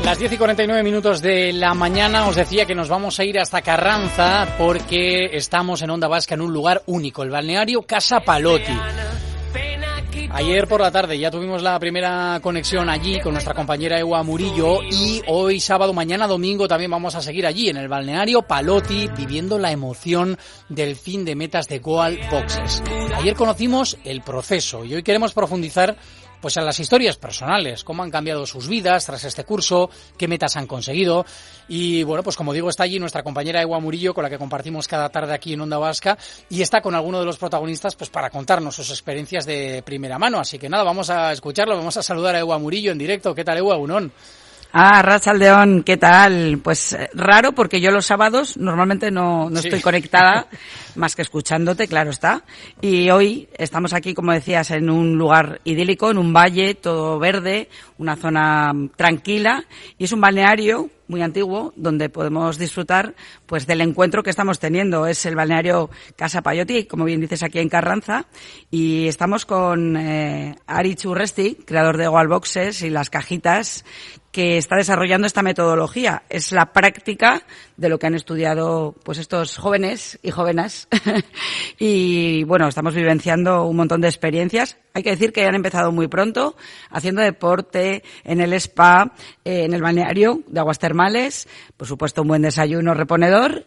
Las 10:49 de la mañana. Os decía que nos vamos a ir hasta Carranza porque estamos en Onda Vasca en un lugar único, el balneario Casa Paloti. Ayer por la tarde ya tuvimos la primera conexión allí con nuestra compañera Ewa Murillo y hoy sábado, mañana domingo también vamos a seguir allí en el balneario Paloti viviendo la emoción del fin de metas de Goal Boxes. Ayer conocimos el proceso y hoy queremos profundizar pues en las historias personales, cómo han cambiado sus vidas tras este curso, qué metas han conseguido. Y bueno, pues como digo, está allí nuestra compañera Ewa Murillo, con la que compartimos cada tarde aquí en Onda Vasca, y está con alguno de los protagonistas pues para contarnos sus experiencias de primera mano. Así que nada, vamos a escucharlo, vamos a saludar a Ewa Murillo en directo. ¿Qué tal, Ewa? Unón. Arratsaldeon, ¿qué tal? Pues raro, porque yo los sábados normalmente no estoy conectada, más que escuchándote, claro está. Y hoy estamos aquí, como decías, en un lugar idílico, en un valle, todo verde, una zona tranquila, y es un balneario muy antiguo, donde podemos disfrutar pues del encuentro que estamos teniendo. Es el balneario Casa Paloti, como bien dices, aquí en Carranza, y estamos con Aritz Urresti, creador de Goal Boxes y las cajitas, que está desarrollando esta metodología. Es la práctica de lo que han estudiado pues estos jóvenes y jóvenes. Y bueno, estamos vivenciando un montón de experiencias. Hay que decir que han empezado muy pronto, haciendo deporte en el spa, en el balneario de aguas termales, por supuesto un buen desayuno reponedor,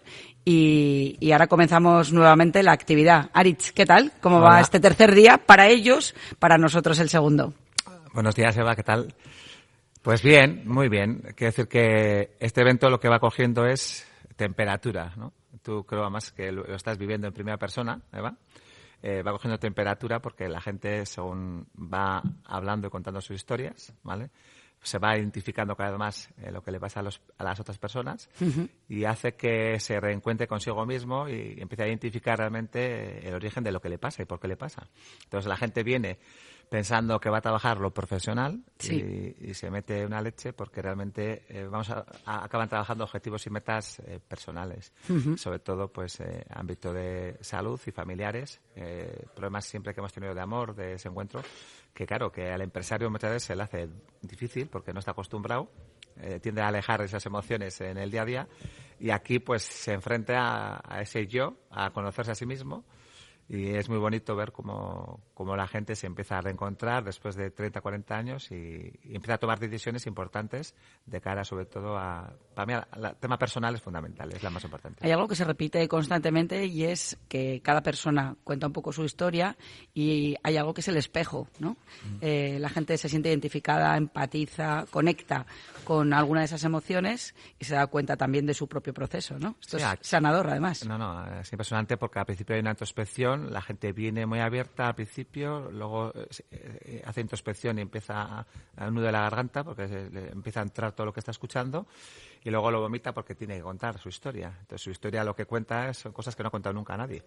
y ahora comenzamos nuevamente la actividad. Aritz, ¿qué tal? ¿Cómo va este tercer día para ellos, para nosotros el segundo? Buenos días, Eva, ¿qué tal? Pues bien, muy bien. Quiero decir que este evento lo que va cogiendo es temperatura, ¿no? Tú creo además que lo estás viviendo en primera persona, Eva. Va cogiendo temperatura porque la gente, según va hablando y contando sus historias, ¿vale?, se va identificando cada vez más lo que le pasa a las otras personas, y hace que se reencuentre consigo mismo y empiece a identificar realmente el origen de lo que le pasa y por qué le pasa. Entonces la gente viene pensando que va a trabajar lo profesional, sí, y se mete una leche porque realmente acaban trabajando objetivos y metas personales, sobre todo pues ámbito de salud y familiares, problemas siempre que hemos tenido de amor, de ese encuentro, que claro, que al empresario muchas veces se le hace difícil porque no está acostumbrado, tiende a alejar esas emociones en el día a día, y aquí pues se enfrenta a ese yo, a conocerse a sí mismo. Y es muy bonito ver cómo la gente se empieza a reencontrar después de 30, 40 años y empieza a tomar decisiones importantes de cara, sobre todo, para mí, el tema personal es fundamental, es la más importante. Hay algo que se repite constantemente y es que cada persona cuenta un poco su historia y hay algo que es el espejo, ¿no? La gente se siente identificada, empatiza, conecta con alguna de esas emociones y se da cuenta también de su propio proceso, ¿no? Esto es sanador, además. No, es impresionante porque al principio hay una introspección. La gente viene muy abierta al principio, luego hace introspección y empieza a nudo de la garganta porque le empieza a entrar todo lo que está escuchando, y luego lo vomita porque tiene que contar su historia. Entonces su historia lo que cuenta son cosas que no ha contado nunca a nadie,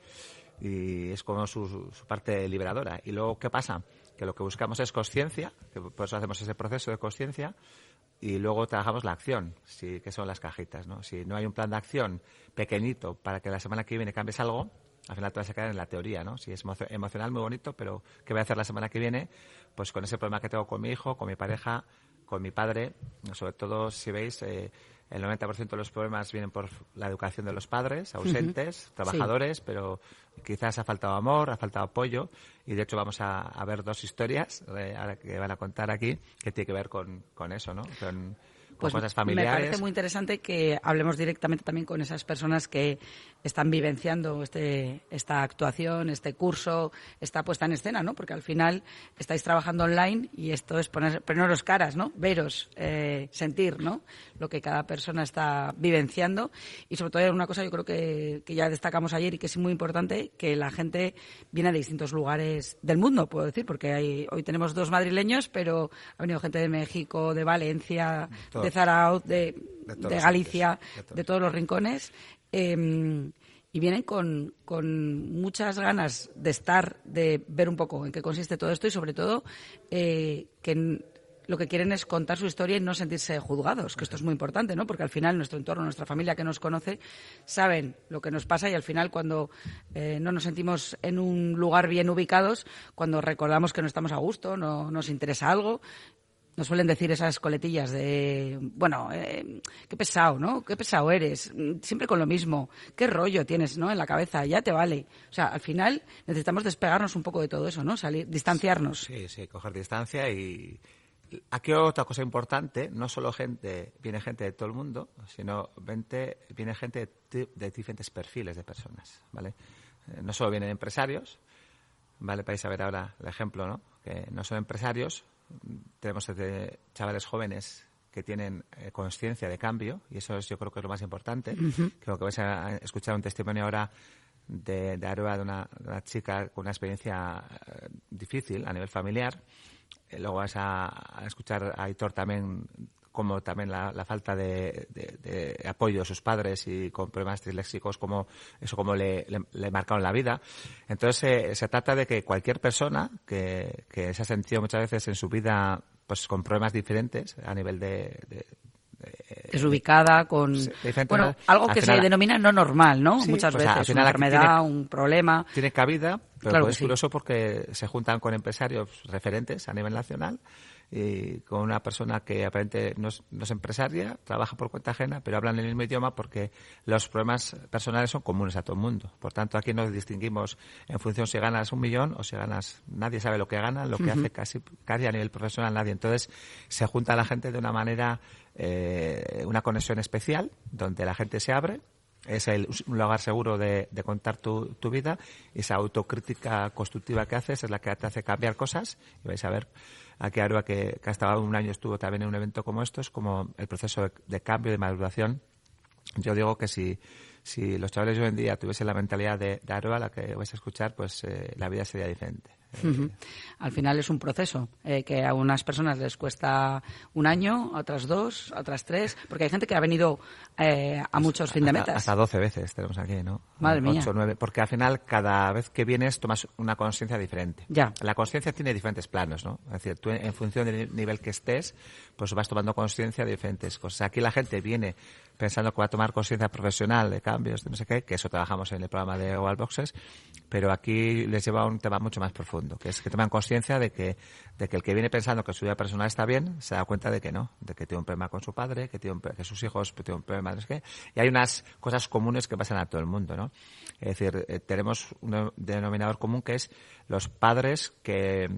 y es como su parte liberadora. Y luego, ¿qué pasa? Que lo que buscamos es consciencia, que por eso hacemos ese proceso de consciencia, y luego trabajamos la acción, que son las cajitas, ¿no? Si no hay un plan de acción pequeñito para que la semana que viene cambies algo, al final te vas a quedar en la teoría, ¿no? Si es emocional, muy bonito, pero ¿qué voy a hacer la semana que viene? Pues con ese problema que tengo con mi hijo, con mi pareja, con mi padre. Sobre todo, si veis, el 90% de los problemas vienen por la educación de los padres, ausentes, trabajadores, sí, pero quizás ha faltado amor, ha faltado apoyo, y de hecho vamos a ver dos historias ahora que van a contar aquí que tiene que ver con eso, ¿no? Con cosas familiares. Me parece muy interesante que hablemos directamente también con esas personas que están vivenciando esta actuación, este curso, esta puesta en escena, ¿no? Porque al final estáis trabajando online y esto es poneros caras, ¿no? Veros, sentir, ¿no? Lo que cada persona está vivenciando. Y sobre todo hay una cosa, yo creo que ya destacamos ayer y que es muy importante, que la gente viene de distintos lugares del mundo, puedo decir, porque hoy tenemos 2 madrileños, pero ha venido gente de México, de Valencia, de Zarauz, de Galicia, de todos los rincones, y vienen con muchas ganas de ver un poco en qué consiste todo esto, y sobre todo que lo que quieren es contar su historia y no sentirse juzgados, que esto es muy importante, ¿no? Porque al final nuestro entorno, nuestra familia que nos conoce, saben lo que nos pasa, y al final cuando no nos sentimos en un lugar bien ubicados, cuando recordamos que no estamos a gusto, no nos interesa algo, Nos suelen decir esas coletillas de, bueno, qué pesado, ¿no? Qué pesado eres, siempre con lo mismo, qué rollo tienes, ¿no? En la cabeza, ya te vale. O sea, al final necesitamos despegarnos un poco de todo eso, ¿no? Salir, distanciarnos. Sí, coger distancia y... Aquí otra cosa importante, no solo viene gente de todo el mundo, sino viene gente de diferentes perfiles de personas, ¿vale? No solo vienen empresarios, ¿vale? Vais a ver ahora el ejemplo, ¿no? Que no son empresarios, tenemos chavales jóvenes que tienen conciencia de cambio, y eso yo creo que es lo más importante. Creo que vais a escuchar un testimonio ahora de Aroa, de una chica con una experiencia difícil a nivel familiar. Luego vas a escuchar a Aitor también, como también la falta de apoyo de sus padres y con problemas disléxicos, como le marcaron la vida. Entonces se trata de que cualquier persona que se ha sentido muchas veces en su vida pues con problemas diferentes a nivel desubicada, con bueno, algo que se denomina no normal, ¿no? Sí, muchas veces, al final una enfermedad, un problema. Tiene cabida, pero claro, es curioso porque se juntan con empresarios referentes a nivel nacional y con una persona que aparentemente no es empresaria, trabaja por cuenta ajena, pero hablan el mismo idioma porque los problemas personales son comunes a todo el mundo. Por tanto, aquí nos distinguimos en función si ganas 1 millón o si ganas... Nadie sabe lo que gana, lo que hace casi a nivel profesional nadie. Entonces, se junta la gente de una manera, una conexión especial, donde la gente se abre. Es un lugar seguro de contar tu vida, y esa autocrítica constructiva que haces es la que te hace cambiar cosas. Y vais a ver aquí Aroa, que hasta 1 año estuvo también en un evento como estos, como el proceso de cambio, de maduración. Yo digo que si los chavales de hoy en día tuviesen la mentalidad de Aroa, la que vais a escuchar, pues la vida sería diferente. Al final es un proceso que a unas personas les cuesta 1 año, a otras 2, a otras 3, porque hay gente que ha venido a muchos fin de metas. Hasta 12 veces tenemos aquí, ¿no? Madre 8, mía. 9, porque al final cada vez que vienes tomas una conciencia diferente. Ya. La conciencia tiene diferentes planos, ¿no? Es decir, tú en función del nivel que estés, pues vas tomando conciencia de diferentes cosas. Aquí la gente viene pensando que va a tomar conciencia profesional de cambios, de no sé qué, que eso trabajamos en el programa de Global Boxes, pero aquí les lleva a un tema mucho más profundo, que es que toman conciencia de que el que viene pensando que su vida personal está bien, se da cuenta de que no, de que tiene un problema con su padre, que sus hijos tienen un problema, no sé qué, y hay unas cosas comunes que pasan a todo el mundo, ¿no? Es decir, tenemos un denominador común que es los padres que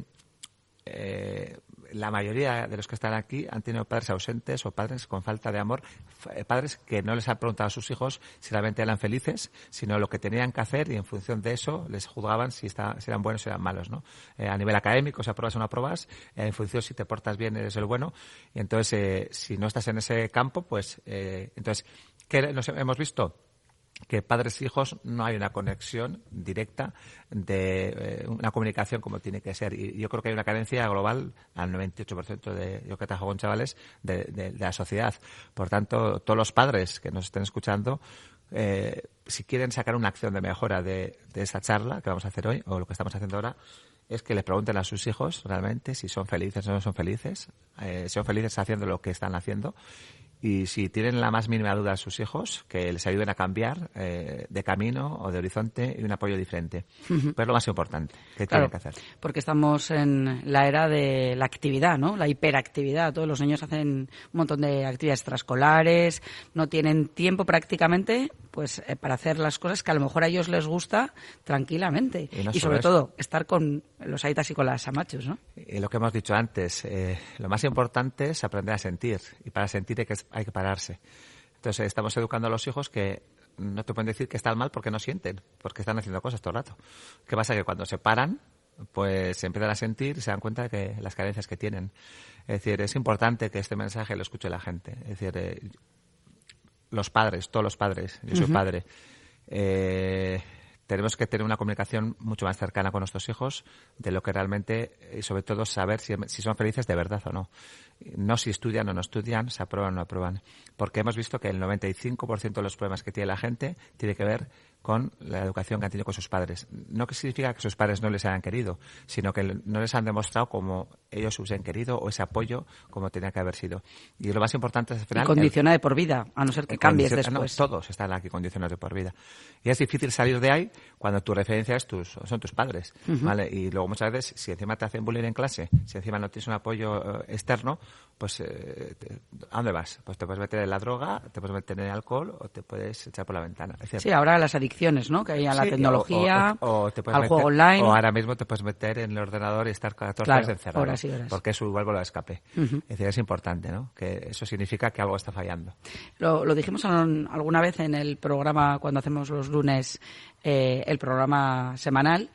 la mayoría de los que están aquí han tenido padres ausentes o padres con falta de amor, padres que no les han preguntado a sus hijos si realmente eran felices, sino lo que tenían que hacer, y en función de eso les juzgaban si eran buenos o eran malos, ¿no? A nivel académico, si apruebas o no apruebas, en función si te portas bien eres el bueno, y entonces si no estás en ese campo, pues entonces, ¿qué nos hemos visto? Que padres e hijos no hay una conexión directa de una comunicación como tiene que ser. Y yo creo que hay una carencia global al 98% de yo que trabajo con chavales de la sociedad. Por tanto, todos los padres que nos estén escuchando, si quieren sacar una acción de mejora de esa charla que vamos a hacer hoy, o lo que estamos haciendo ahora, es que les pregunten a sus hijos realmente si son felices o no son felices, son felices haciendo lo que están haciendo. Y si tienen la más mínima duda a sus hijos, que les ayuden a cambiar de camino o de horizonte y un apoyo diferente. Pues es lo más importante que tienen que hacer. Porque estamos en la era de la actividad, ¿no? La hiperactividad. Todos los niños hacen un montón de actividades extraescolares, no tienen tiempo prácticamente pues para hacer las cosas que a lo mejor a ellos les gusta tranquilamente. Y sobre todo, estar con los aitas y con las amachos, ¿no? Y lo que hemos dicho antes, lo más importante es aprender a sentir. Y para sentir hay que pararse. Entonces estamos educando a los hijos que no te pueden decir que están mal porque no sienten, porque están haciendo cosas todo el rato. ¿Qué pasa? Que cuando se paran, pues se empiezan a sentir y se dan cuenta de que las carencias que tienen. Es decir, es importante que este mensaje lo escuche la gente. Es decir, los padres, todos los padres, yo soy padre, tenemos que tener una comunicación mucho más cercana con nuestros hijos de lo que realmente, y sobre todo saber si son felices de verdad o no. No si estudian o no estudian, si aprueban o no aprueban. Porque hemos visto que el 95% de los problemas que tiene la gente tiene que ver con la educación que han tenido con sus padres. No que significa que sus padres no les hayan querido, sino que no les han demostrado como ellos hubiesen querido o ese apoyo como tenía que haber sido. Y lo más importante es al final... Y condiciona de por vida, a no ser que cambies después. No, todos están aquí condicionados de por vida. Y es difícil salir de ahí cuando tu referencia son tus padres, ¿vale? Y luego muchas veces, si encima te hacen bullying en clase, si encima no tienes un apoyo externo, pues ¿a dónde vas? Pues te puedes meter en la droga, te puedes meter en el alcohol o te puedes echar por la ventana. Sí, ahora las adicciones, ¿no? Que hay a la tecnología, o te puedes al meter, juego online. O ahora mismo te puedes meter en el ordenador y estar 14 horas encerrado. Horas y horas. Porque eso igual vuelve a escape. Es decir, es importante, ¿no? Que eso significa que algo está fallando. Lo dijimos alguna vez en el programa, cuando hacemos los lunes el programa semanal.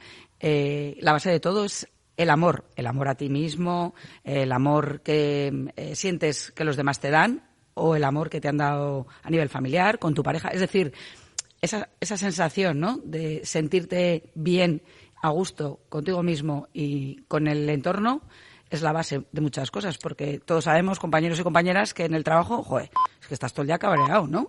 La base de todo es el amor a ti mismo, el amor que sientes que los demás te dan o el amor que te han dado a nivel familiar, con tu pareja. Es decir, esa sensación, ¿no?, de sentirte bien, a gusto contigo mismo y con el entorno es la base de muchas cosas, porque todos sabemos, compañeros y compañeras, que en el trabajo, es que estás todo el día cabreado, ¿no?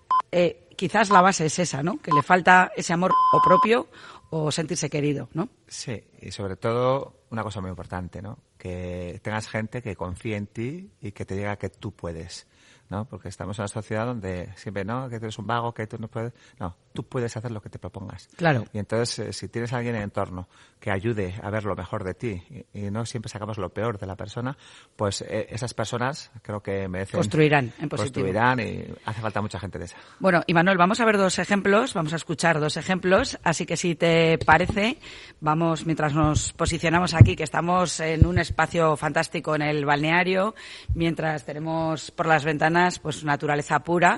Quizás la base es esa, ¿no?, que le falta ese amor o propio o sentirse querido, ¿no? Sí, y sobre todo una cosa muy importante, ¿no?, que tengas gente que confíe en ti y que te diga que tú puedes, ¿no? Porque estamos en una sociedad donde siempre, ¿no?, que tú eres un vago, que tú no puedes. No, tú puedes hacer lo que te propongas. Claro. Y entonces, si tienes a alguien en el entorno que ayude a ver lo mejor de ti y no siempre sacamos lo peor de la persona, pues esas personas creo que merecen... Construirán en positivo. Construirán y hace falta mucha gente de esa. Bueno, y Manuel, vamos a ver vamos a escuchar 2 ejemplos, así que si te parece, vamos, mientras nos posicionamos aquí, que estamos en un espacio fantástico en el balneario, mientras tenemos por las ventanas pues naturaleza pura.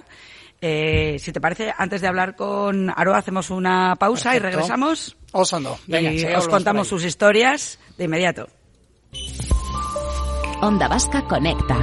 Si te parece, antes de hablar con Aroa, hacemos una pausa. Perfecto. Y regresamos. Venga, y os contamos sus historias de inmediato. Onda Vasca Conecta.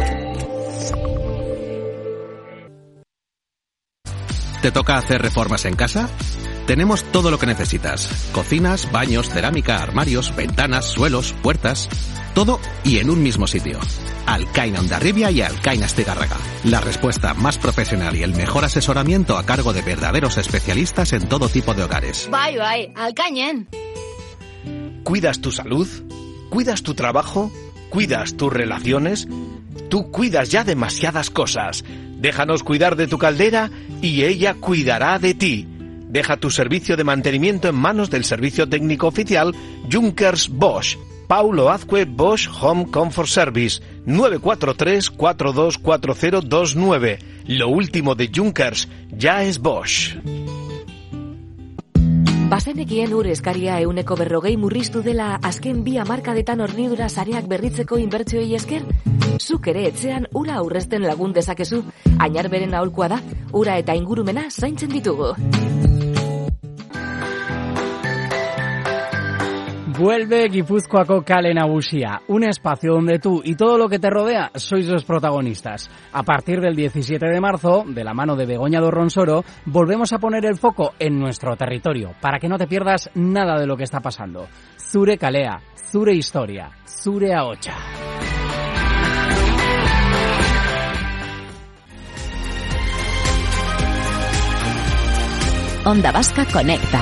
¿Te toca hacer reformas en casa? Tenemos todo lo que necesitas. Cocinas, baños, cerámica, armarios, ventanas, suelos, puertas... Todo y en un mismo sitio. Alcaina Hondarribia y Alcaina Astigarraga. La respuesta más profesional y el mejor asesoramiento a cargo de verdaderos especialistas en todo tipo de hogares. Bai, Alcainen. ¿Cuidas tu salud? ¿Cuidas tu trabajo? ¿Cuidas tus relaciones? Tú cuidas ya demasiadas cosas. Déjanos cuidar de tu caldera y ella cuidará de ti. Deja tu servicio de mantenimiento en manos del servicio técnico oficial Junkers Bosch. Paulo Azcue Bosch Home Comfort Service, 943-424029. Lo último de Junkers ya es Bosch. Bazenekien ur eskaria 40% murriztu dela azken 2 hamarkadetan hornidura sareak berritzeko inbertsioei esker? Zuk ere etxean ura aurrezten lagun dezakezu. Ainarberen aholkua da, ura eta ingurumena zaintzen ditugu. Vuelve Guipúzcoako Kale Nagusia, un espacio donde tú y todo lo que te rodea sois los protagonistas. A partir del 17 de marzo, de la mano de Begoña Dorronsoro, volvemos a poner el foco en nuestro territorio, para que no te pierdas nada de lo que está pasando. Zure Kalea, Zure Historia, Zure Ahotsa. Onda Vasca Conecta.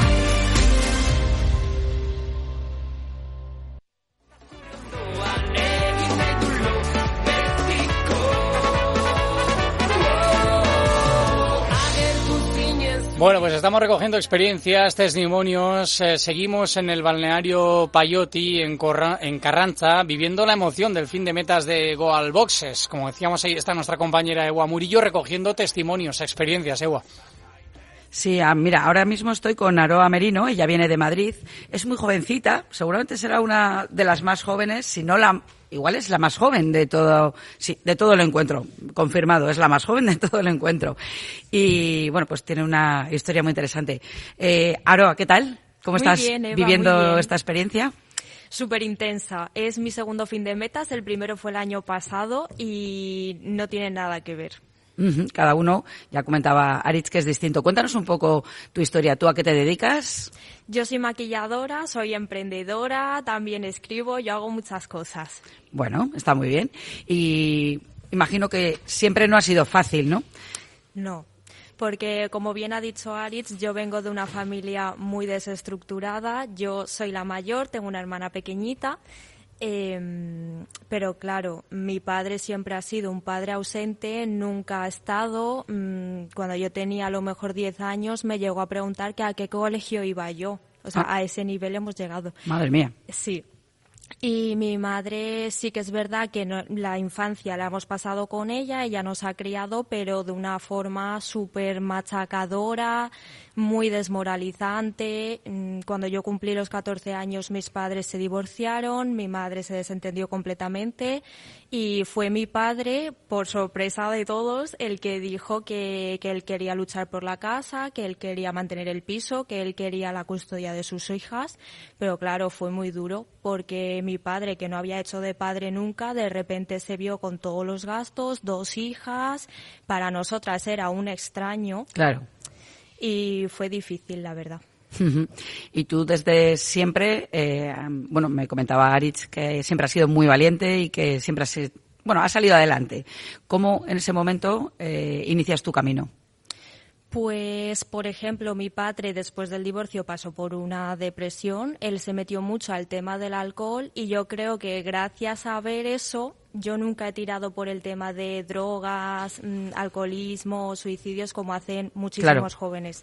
Bueno, pues estamos recogiendo experiencias, testimonios, seguimos en el balneario Paioti, en Carranza, viviendo la emoción del fin de metas de Goal Boxes. Como decíamos, ahí está nuestra compañera Ewa Murillo recogiendo testimonios, experiencias, Ewa. Sí, mira, ahora mismo estoy con Aroa Merino, ella viene de Madrid, es muy jovencita, seguramente será una de las más jóvenes, si no igual es la más joven de todo el encuentro, confirmado, es la más joven de todo el encuentro. Y bueno, pues tiene una historia muy interesante. Aroa, ¿qué tal? ¿Cómo estás bien, Eva, viviendo esta experiencia? Súper intensa. Es mi segundo fin de metas, el primero fue el año pasado y no tiene nada que ver. Cada uno, ya comentaba Aritz que es distinto. Cuéntanos un poco tu historia. ¿Tú a qué te dedicas? Yo soy maquilladora, soy emprendedora, también escribo, yo hago muchas cosas. Bueno, está muy bien. Y imagino que siempre no ha sido fácil, ¿no? No. porque como bien ha dicho Aritz, yo vengo de una familia muy desestructurada, yo soy la mayor, tengo una hermana pequeñita, pero claro, mi padre siempre ha sido un padre ausente, nunca ha estado. Cuando yo tenía a lo mejor 10 años me llegó a preguntar que a qué colegio iba yo. O sea, a ese nivel hemos llegado. Madre mía. Sí. Y mi madre sí que es verdad que la infancia la hemos pasado con ella nos ha criado, pero de una forma súper machacadora, muy desmoralizante. Cuando yo cumplí los 14 años mis padres se divorciaron, mi madre se desentendió completamente y fue mi padre, por sorpresa de todos, el que dijo que él quería luchar por la casa, que él quería mantener el piso, que él quería la custodia de sus hijas, pero claro, fue muy duro porque mi padre, que no había hecho de padre nunca, de repente se vio con todos los gastos, 2 hijas, para nosotras era un extraño. Claro. Y fue difícil, la verdad. Y tú desde siempre, bueno, me comentaba Aritz que siempre has sido muy valiente y que siempre has salido adelante. ¿Cómo en ese momento inicias tu camino? Pues, por ejemplo, mi padre después del divorcio pasó por una depresión, él se metió mucho al tema del alcohol y yo creo que gracias a ver eso, yo nunca he tirado por el tema de drogas, alcoholismo, suicidios como hacen muchísimos jóvenes.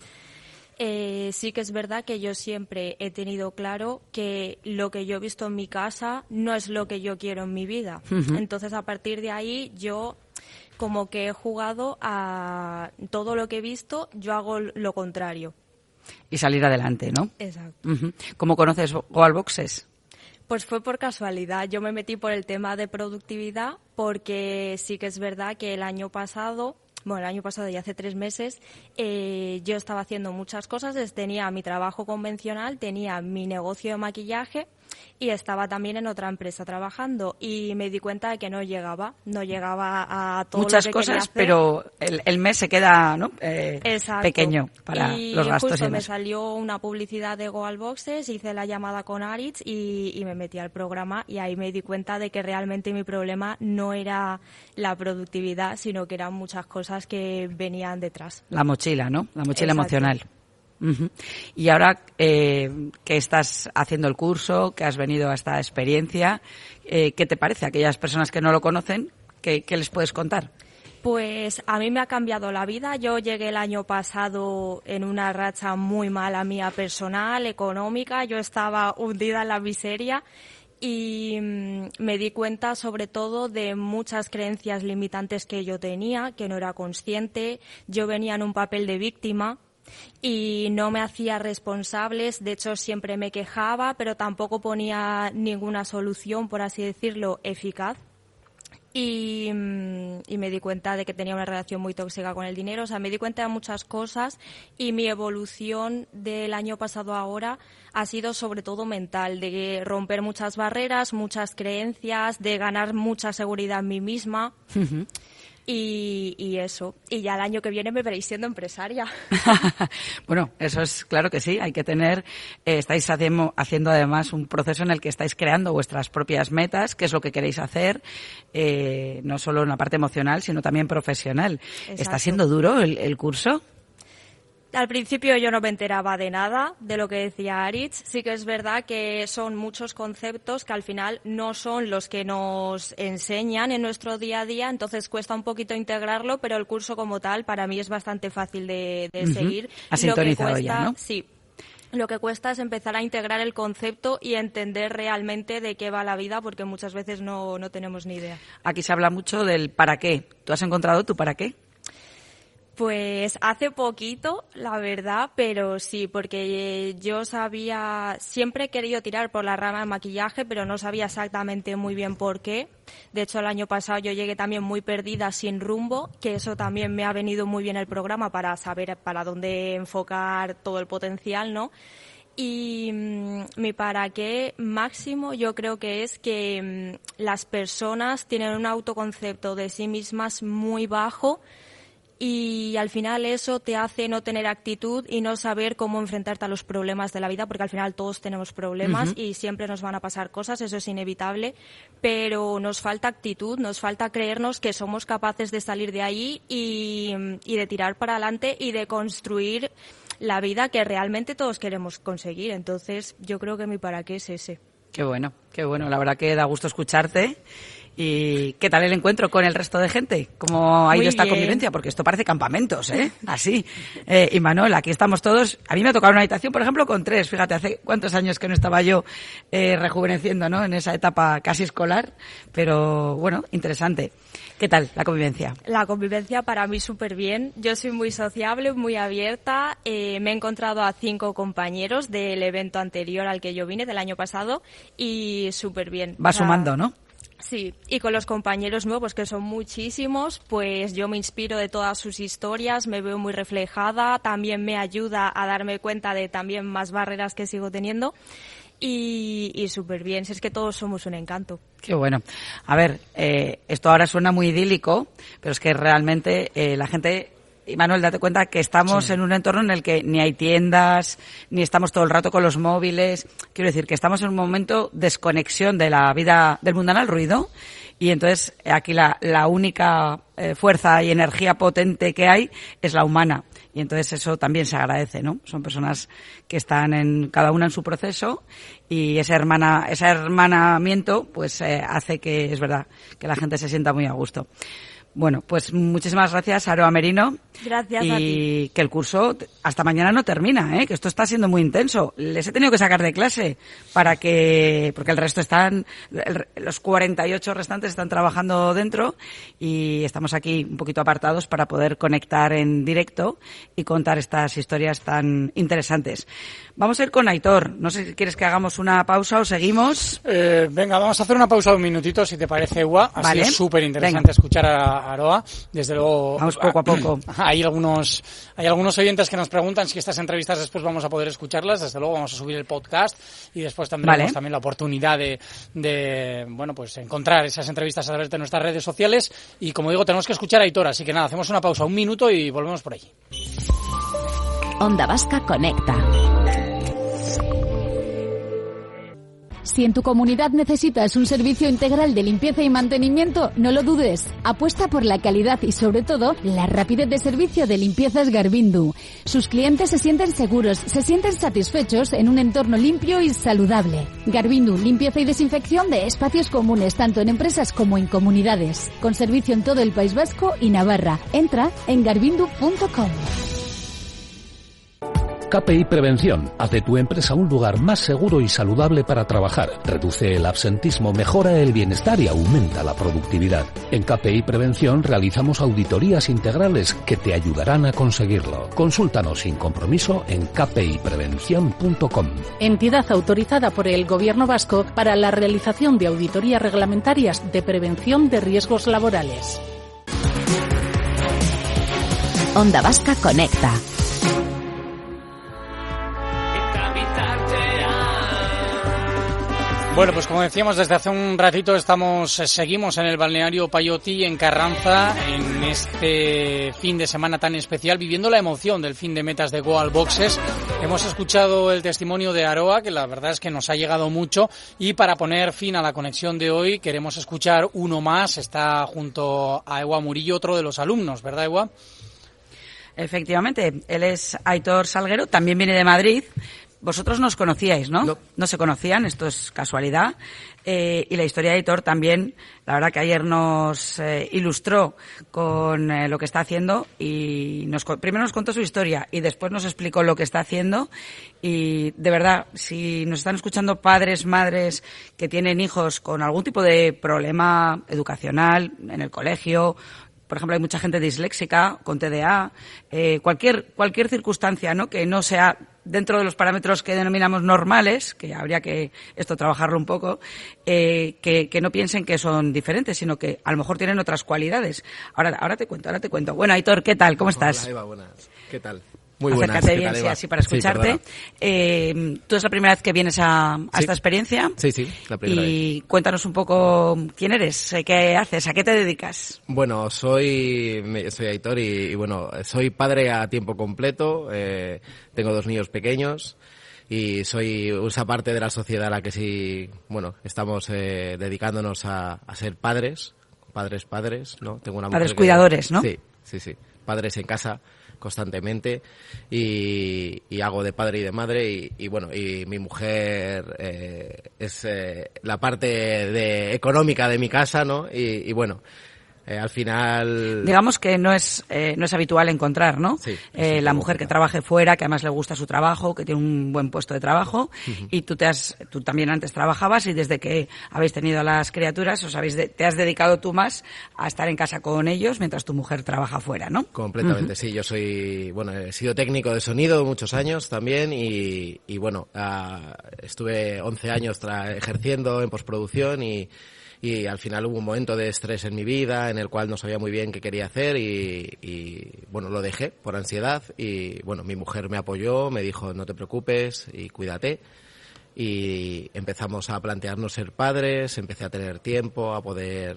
Sí que es verdad que yo siempre he tenido claro que lo que yo he visto en mi casa no es lo que yo quiero en mi vida. Entonces, a partir de ahí, yo como que he jugado a todo lo que he visto, yo hago lo contrario. Y salir adelante, ¿no? Exacto. ¿Cómo conoces Goal Boxes? Pues fue por casualidad. Yo me metí por el tema de productividad porque sí que es verdad que el año pasado y hace 3 meses, yo estaba haciendo muchas cosas. Tenía mi trabajo convencional, tenía mi negocio de maquillaje y estaba también en otra empresa trabajando y me di cuenta de que no llegaba a todo muchas lo que cosas, quería hacer. Pero el mes se queda, ¿no? Pequeño para y los gastos. Justo me salió una publicidad de Goal Boxes, hice la llamada con Aritz y me metí al programa y ahí me di cuenta de que realmente mi problema no era la productividad, sino que eran muchas cosas que venían detrás. La mochila, ¿no? La mochila Exacto. emocional. Y ahora que estás haciendo el curso, que has venido a esta experiencia, ¿qué te parece? A aquellas personas que no lo conocen, ¿qué les puedes contar? Pues a mí me ha cambiado la vida. Yo llegué el año pasado en una racha muy mala mía personal, económica. Yo estaba hundida en la miseria y me di cuenta sobre todo de muchas creencias limitantes que yo tenía, que no era consciente. Yo venía en un papel de víctima y no me hacía responsables, de hecho siempre me quejaba, pero tampoco ponía ninguna solución, por así decirlo, eficaz. Y me di cuenta de que tenía una relación muy tóxica con el dinero, o sea, me di cuenta de muchas cosas y mi evolución del año pasado a ahora ha sido sobre todo mental, de romper muchas barreras, muchas creencias, de ganar mucha seguridad en mí misma. Y eso. Y ya el año que viene me veréis siendo empresaria. Bueno, eso es claro que sí. Hay que tener, estáis haciendo además un proceso en el que estáis creando vuestras propias metas, qué es lo que queréis hacer, no solo en la parte emocional, sino también profesional. Exacto. ¿Está siendo duro el curso? Al principio yo no me enteraba de nada de lo que decía Aritz. Sí que es verdad que son muchos conceptos que al final no son los que nos enseñan en nuestro día a día, entonces cuesta un poquito integrarlo, pero el curso como tal para mí es bastante fácil de seguir. Has sintonizado ya, ¿no? Sí. Lo que cuesta es empezar a integrar el concepto y entender realmente de qué va la vida, porque muchas veces no tenemos ni idea. Aquí se habla mucho del para qué. ¿Tú has encontrado tu para qué? Pues hace poquito, la verdad, pero sí, porque yo siempre he querido tirar por la rama del maquillaje, pero no sabía exactamente muy bien por qué. De hecho, el año pasado yo llegué también muy perdida, sin rumbo, que eso también me ha venido muy bien el programa para saber para dónde enfocar todo el potencial, ¿no? Y mi para qué máximo yo creo que es que las personas tienen un autoconcepto de sí mismas muy bajo y al final eso te hace no tener actitud y no saber cómo enfrentarte a los problemas de la vida, porque al final todos tenemos problemas y siempre nos van a pasar cosas, eso es inevitable, pero nos falta actitud, nos falta creernos que somos capaces de salir de ahí y de tirar para adelante y de construir la vida que realmente todos queremos conseguir. Entonces yo creo que mi para qué es ese. Qué bueno, la verdad que da gusto escucharte. ¿Y qué tal el encuentro con el resto de gente? ¿Cómo ha ido esta convivencia? Porque esto parece campamentos, ¿eh? Así. Y Manuel, aquí estamos todos. A mí me ha tocado una habitación, por ejemplo, con 3. Fíjate, hace cuántos años que no estaba yo rejuveneciendo, ¿no? En esa etapa casi escolar. Pero, bueno, interesante. ¿Qué tal la convivencia? La convivencia para mí súper bien. Yo soy muy sociable, muy abierta. Me he encontrado a 5 compañeros del evento anterior al que yo vine, del año pasado, y súper bien. Va sumando, ¿no? Sí, y con los compañeros nuevos, que son muchísimos, pues yo me inspiro de todas sus historias, me veo muy reflejada, también me ayuda a darme cuenta de también más barreras que sigo teniendo y súper bien, si es que todos somos un encanto. Qué bueno. A ver, esto ahora suena muy idílico, pero es que realmente la gente... Y Manuel, date cuenta que estamos en un entorno en el que ni hay tiendas, ni estamos todo el rato con los móviles. Quiero decir que estamos en un momento de desconexión de la vida del mundanal ruido. Y entonces aquí la única fuerza y energía potente que hay es la humana. Y entonces eso también se agradece, ¿no? Son personas que están cada una en su proceso y ese hermanamiento pues hace que, es verdad, que la gente se sienta muy a gusto. Bueno, pues muchísimas gracias, Aroa Merino. Gracias a ti. Y que el curso hasta mañana no termina, que esto está siendo muy intenso. Les he tenido que sacar de clase porque el resto los 48 restantes están trabajando dentro y estamos aquí un poquito apartados para poder conectar en directo y contar estas historias tan interesantes. Vamos a ir con Aitor. No sé si quieres que hagamos una pausa o seguimos. Venga, vamos a hacer una pausa de un minutito, si te parece, Ewa. Ha sido súper interesante escuchar a Aroa. Desde luego, vamos poco a poco. Hay algunos oyentes que nos preguntan si estas entrevistas después vamos a poder escucharlas. Desde luego vamos a subir el podcast y después tendremos también la oportunidad de pues encontrar esas entrevistas a través de nuestras redes sociales. Y como digo, tenemos que escuchar a Aitor, así que nada, hacemos una pausa, un minuto y volvemos por allí. Onda Vasca Conecta. Si en tu comunidad necesitas un servicio integral de limpieza y mantenimiento, no lo dudes. Apuesta por la calidad y, sobre todo, la rapidez de servicio de Limpiezas Garbindu. Sus clientes se sienten seguros, se sienten satisfechos en un entorno limpio y saludable. Garbindu, limpieza y desinfección de espacios comunes, tanto en empresas como en comunidades. Con servicio en todo el País Vasco y Navarra. Entra en garbindu.com. KPI Prevención hace tu empresa un lugar más seguro y saludable para trabajar, reduce el absentismo, mejora el bienestar y aumenta la productividad. En KPI Prevención realizamos auditorías integrales que te ayudarán a conseguirlo. Consúltanos sin compromiso en kpiprevención.com. Entidad autorizada por el Gobierno vasco para la realización de auditorías reglamentarias de prevención de riesgos laborales. Onda Vasca Conecta. Bueno, pues como decíamos, desde hace un ratito seguimos en el balneario Paioti, en Carranza, en este fin de semana tan especial, viviendo la emoción del fin de metas de Goal Boxes. Hemos escuchado el testimonio de Aroa, que la verdad es que nos ha llegado mucho, y para poner fin a la conexión de hoy queremos escuchar uno más. Está junto a Ewa Murillo, otro de los alumnos, ¿verdad, Ewa? Efectivamente, él es Aitor Salguero, también viene de Madrid. Vosotros nos conocíais, ¿no? No se conocían, esto es casualidad. Y la historia de Aitor también, la verdad que ayer nos ilustró con lo que está haciendo y primero nos contó su historia y después nos explicó lo que está haciendo. Y de verdad, si nos están escuchando padres, madres que tienen hijos con algún tipo de problema educacional en el colegio, por ejemplo, hay mucha gente disléxica, con TDA, cualquier circunstancia, ¿no? Que no sea dentro de los parámetros que denominamos normales, que habría que trabajarlo un poco, que no piensen que son diferentes, sino que a lo mejor tienen otras cualidades. Ahora te cuento. Bueno, Aitor, ¿qué tal? ¿Cómo estás? Hola, Eva, buenas. ¿Qué tal? Muy buenas. Acércate bien, sí, así para escucharte. Tú es la primera vez que vienes a esta experiencia. Sí, la primera vez. Y cuéntanos un poco quién eres, qué haces, a qué te dedicas. Bueno, soy Aitor y bueno, soy padre a tiempo completo, tengo 2 niños pequeños y soy esa parte de la sociedad a la que sí, bueno, estamos dedicándonos a ser padres, ¿no? Tengo una padres mujer cuidadores, ¿no? Sí, padres en casa constantemente y hago de padre y de madre y bueno, y mi mujer es la parte económica de mi casa, ¿no? Y bueno, al final... Digamos que no es habitual encontrar, ¿no? Sí, la mujer que trabaje fuera, que además le gusta su trabajo, que tiene un buen puesto de trabajo, y tú también antes trabajabas y desde que habéis tenido a las criaturas te has dedicado tú más a estar en casa con ellos mientras tu mujer trabaja fuera, ¿no? Completamente, sí. Yo he sido técnico de sonido muchos años también y bueno, estuve 11 años ejerciendo en postproducción y al final hubo un momento de estrés en mi vida en el cual no sabía muy bien qué quería hacer y bueno, lo dejé por ansiedad y bueno, mi mujer me apoyó, me dijo no te preocupes y cuídate y empezamos a plantearnos ser padres, empecé a tener tiempo, a poder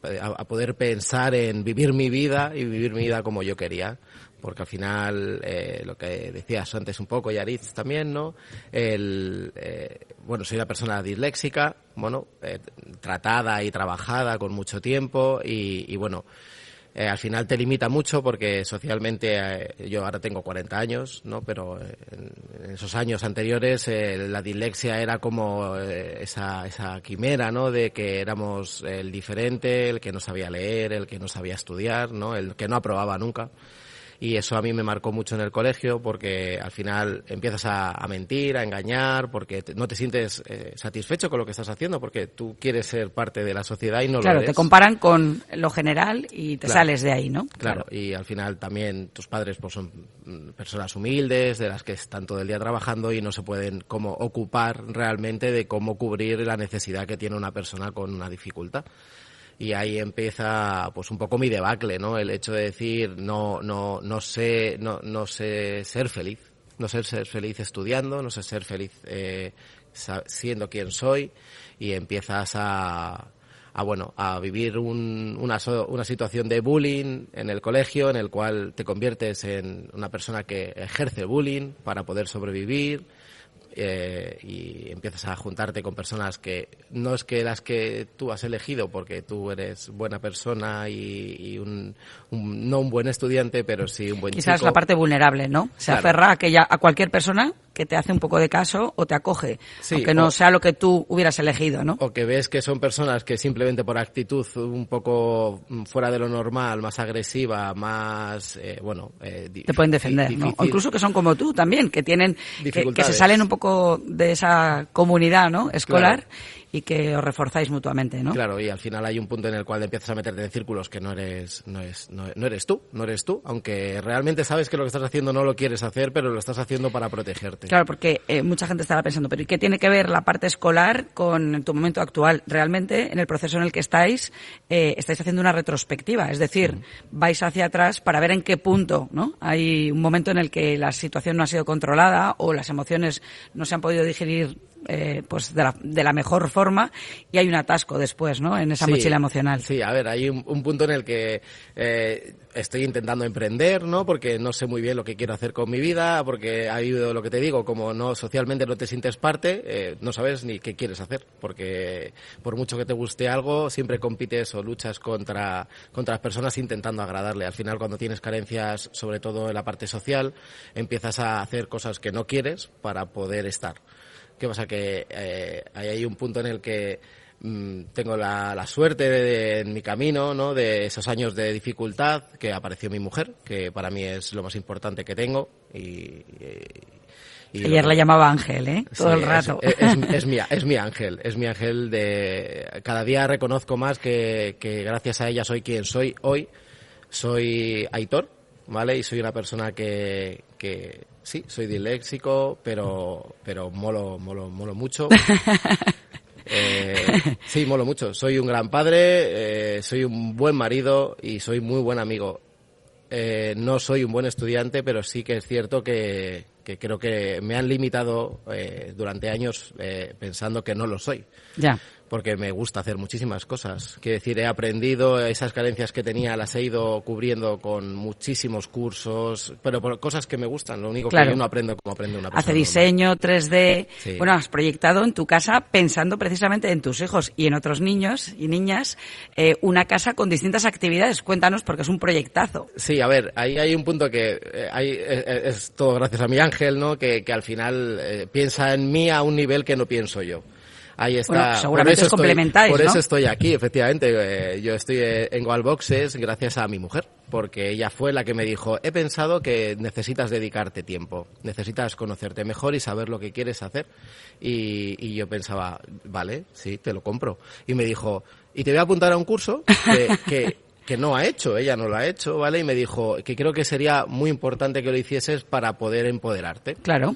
pensar en vivir mi vida y vivir mi vida como yo quería. Porque al final, lo que decías antes un poco, Yaritz también, ¿no? Bueno, soy una persona disléxica, bueno, tratada y trabajada con mucho tiempo y bueno, al final te limita mucho porque socialmente, yo ahora tengo 40 años, ¿no? Pero en esos años anteriores la dislexia era como esa quimera, ¿no? De que éramos el diferente, el que no sabía leer, el que no sabía estudiar, ¿no? El que no aprobaba nunca. Y eso a mí me marcó mucho en el colegio porque al final empiezas a mentir, a engañar, porque no te sientes satisfecho con lo que estás haciendo, porque tú quieres ser parte de la sociedad y no lo eres. Claro, te comparan con lo general y te sales de ahí, ¿no? Claro, y al final también tus padres pues son personas humildes, de las que están todo el día trabajando y no se pueden como ocupar realmente de cómo cubrir la necesidad que tiene una persona con una dificultad. Y ahí empieza pues un poco mi debacle, ¿no? El hecho de decir no sé ser feliz, no sé ser feliz estudiando, no sé ser feliz siendo quien soy y empiezas a vivir una situación de bullying en el colegio en el cual te conviertes en una persona que ejerce bullying para poder sobrevivir. Y empiezas a juntarte con personas que no es que las que tú has elegido porque tú eres buena persona y no un buen estudiante, pero sí un buen chico. Quizás la parte vulnerable, ¿no? Se aferra a cualquier persona que te hace un poco de caso o te acoge, aunque no sea lo que tú hubieras elegido, ¿no? O que ves que son personas que simplemente por actitud un poco fuera de lo normal, más agresiva, más, te pueden defender, ¿no? O incluso que son como tú también, que tienen, que se salen un poco de esa comunidad, ¿no? Escolar. Claro. Y que os reforzáis mutuamente, ¿no? Claro, y al final hay un punto en el cual empiezas a meterte en círculos que no eres tú, aunque realmente sabes que lo que estás haciendo no lo quieres hacer, pero lo estás haciendo para protegerte. Claro, porque mucha gente estará pensando, pero ¿y qué tiene que ver la parte escolar con tu momento actual? Realmente, en el proceso en el que estáis haciendo una retrospectiva, es decir, vais hacia atrás para ver en qué punto, ¿no? Hay un momento en el que la situación no ha sido controlada o las emociones no se han podido digerir pues de la mejor forma y hay un atasco después, ¿no? En esa mochila emocional. Sí, a ver, hay un punto en el que estoy intentando emprender, ¿no? Porque no sé muy bien lo que quiero hacer con mi vida, porque ha habido lo que te digo, como no socialmente no te sientes parte, no sabes ni qué quieres hacer, porque por mucho que te guste algo, siempre compites o luchas contra las personas intentando agradarle. Al final, cuando tienes carencias, sobre todo en la parte social, empiezas a hacer cosas que no quieres para poder estar. ¿Qué pasa? Que hay un punto en el que tengo la suerte en mi camino, ¿no? De esos años de dificultad que apareció mi mujer, que para mí es lo más importante que tengo y ayer la llamaba Ángel, ¿eh? Todo el rato. Es mi ángel de cada día reconozco más que gracias a ella soy quien soy hoy. Soy Aitor, ¿vale? Y soy una persona que sí, soy disléxico, pero molo mucho. Sí, molo mucho. Soy un gran padre, soy un buen marido y soy muy buen amigo. no soy un buen estudiante, pero sí que es cierto que creo que me han limitado durante años pensando que no lo soy. Ya. Porque me gusta hacer muchísimas cosas. Quiero decir, he aprendido, esas carencias que tenía las he ido cubriendo con muchísimos cursos, pero por cosas que me gustan. Lo único que yo no aprendo como aprende una persona. Hace diseño, 3D. Sí. Bueno, has proyectado en tu casa pensando precisamente en tus hijos y en otros niños y niñas una casa con distintas actividades. Cuéntanos, porque es un proyectazo. Sí, a ver, ahí hay un punto que es todo gracias a mi ángel, ¿no? Que al final piensa en mí a un nivel que no pienso yo. Ahí está. Bueno, seguramente os complementáis, por eso ¿no? estoy aquí, efectivamente. Yo estoy en Wallboxes gracias a mi mujer, porque ella fue la que me dijo, he pensado que necesitas dedicarte tiempo, necesitas conocerte mejor y saber lo que quieres hacer. Y yo pensaba, vale, sí, te lo compro. Y me dijo, y te voy a apuntar a un curso que no ha hecho, ella no lo ha hecho, ¿vale? Y me dijo que creo que sería muy importante que lo hicieses para poder empoderarte. Claro.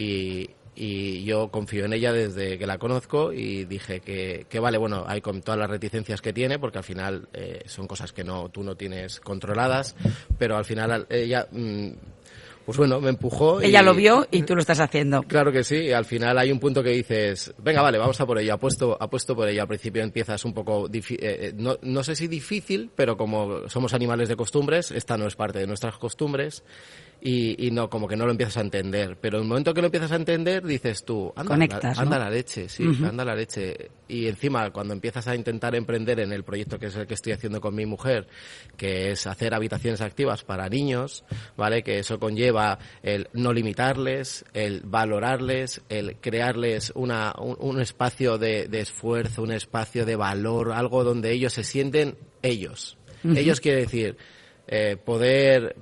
Y yo confío en ella desde que la conozco y dije que vale, bueno, hay con todas las reticencias que tiene, porque al final son cosas que tú no tienes controladas, pero al final ella, pues bueno, me empujó. Ella lo vio y tú lo estás haciendo. Claro que sí, y al final hay un punto que dices, venga, vale, vamos a por ello, apuesto por ello. Al principio empiezas un poco, no sé si difícil, pero como somos animales de costumbres, esta no es parte de nuestras costumbres. Y no, como que no lo empiezas a entender. Pero en el momento que lo empiezas a entender, dices tú, anda la leche, sí, anda la leche. Y encima, cuando empiezas a intentar emprender en el proyecto que es el que estoy haciendo con mi mujer, que es hacer habitaciones activas para niños, ¿vale? Que eso conlleva el no limitarles, el valorarles, el crearles un espacio de esfuerzo, un espacio de valor, algo donde ellos se sienten ellos. Ellos quiere decir... poder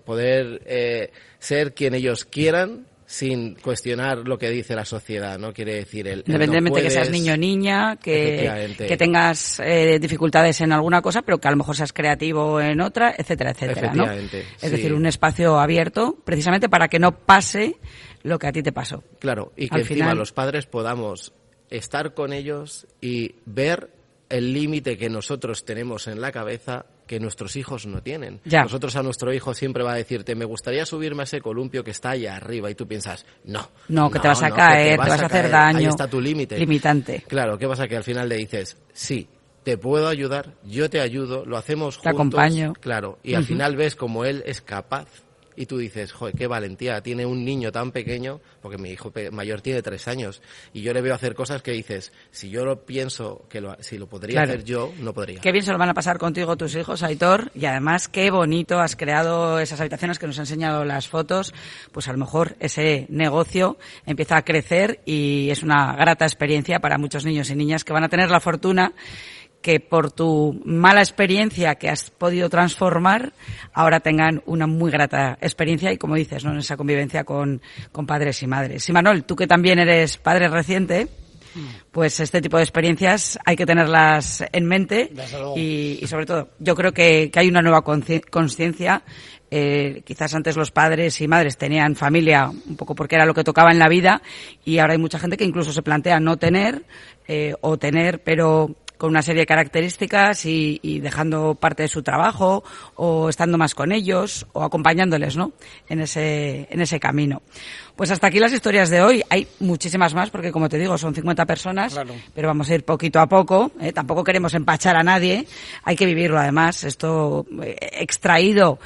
ser quien ellos quieran sin cuestionar lo que dice la sociedad, ¿no? Quiere decir independientemente que seas niño o niña, que tengas dificultades en alguna cosa, pero que a lo mejor seas creativo en otra, etcétera, etcétera, ¿no? Es decir, un espacio abierto precisamente para que no pase lo que a ti te pasó. Claro, y que encima los padres podamos estar con ellos y ver el límite que nosotros tenemos en la cabeza que nuestros hijos no tienen. Ya. Nosotros a nuestro hijo siempre va a decirte, me gustaría subirme a ese columpio que está allá arriba, y tú piensas, no, que te vas a caer, te vas a hacer daño. Ahí está tu límite. Limitante. Claro, ¿qué pasa? Que al final le dices, sí, te puedo ayudar, yo te ayudo, lo hacemos juntos. Te acompaño. Claro, y al final ves como él es capaz. Y tú dices, joder, qué valentía, tiene un niño tan pequeño, porque mi hijo mayor tiene 3 años, y yo le veo hacer cosas que dices, si yo lo pienso, si lo podría hacer yo, no podría. Qué bien se lo van a pasar contigo tus hijos, Aitor, y además qué bonito has creado esas habitaciones que nos han enseñado las fotos, pues a lo mejor ese negocio empieza a crecer y es una grata experiencia para muchos niños y niñas que van a tener la fortuna que por tu mala experiencia que has podido transformar, ahora tengan una muy grata experiencia y, como dices, ¿no?, en esa convivencia con padres y madres. Y Manol, tú que también eres padre reciente, pues este tipo de experiencias hay que tenerlas en mente y sobre todo, yo creo que hay una nueva conciencia. Quizás antes los padres y madres tenían familia un poco porque era lo que tocaba en la vida y ahora hay mucha gente que incluso se plantea no tener o tener, pero con una serie de características y dejando parte de su trabajo o estando más con ellos o acompañándoles, ¿no?, en ese camino. Pues hasta aquí las historias de hoy. Hay muchísimas más porque, como te digo, son 50 personas, claro, pero vamos a ir poquito a poco. Tampoco queremos empachar a nadie. Hay que vivirlo, además. Esto extraído,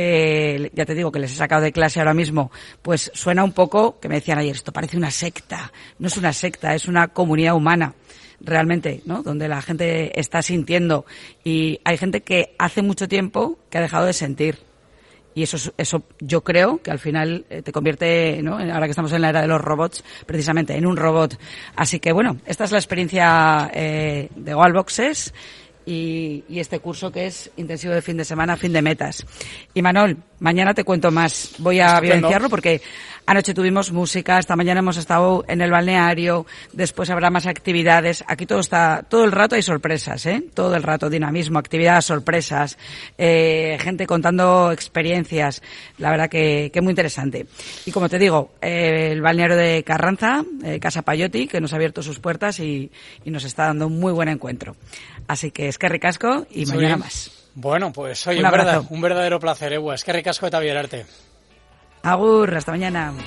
ya te digo que les he sacado de clase ahora mismo, pues suena un poco, que me decían ayer, esto parece una secta. No es una secta, es una comunidad humana. Realmente, ¿no?, donde la gente está sintiendo y hay gente que hace mucho tiempo que ha dejado de sentir y eso yo creo que al final te convierte, ¿no?, ahora que estamos en la era de los robots, precisamente en un robot. Así que bueno, esta es la experiencia de Wallboxes y este curso que es intensivo de fin de semana, fin de metas. Y Manol, mañana te cuento más. Voy a vivenciarlo porque anoche tuvimos música, esta mañana hemos estado en el balneario, después habrá más actividades. Aquí todo el rato hay sorpresas, todo el rato dinamismo, actividades, sorpresas, gente contando experiencias. La verdad que muy interesante. Y como te digo, el balneario de Carranza, Casa Pallotti, que nos ha abierto sus puertas y nos está dando un muy buen encuentro. Así que eskerrik asko y mañana más. Bueno, pues oye, un verdadero placer, Ewa. Es que ricasco eta bierarte. Agur, hasta mañana.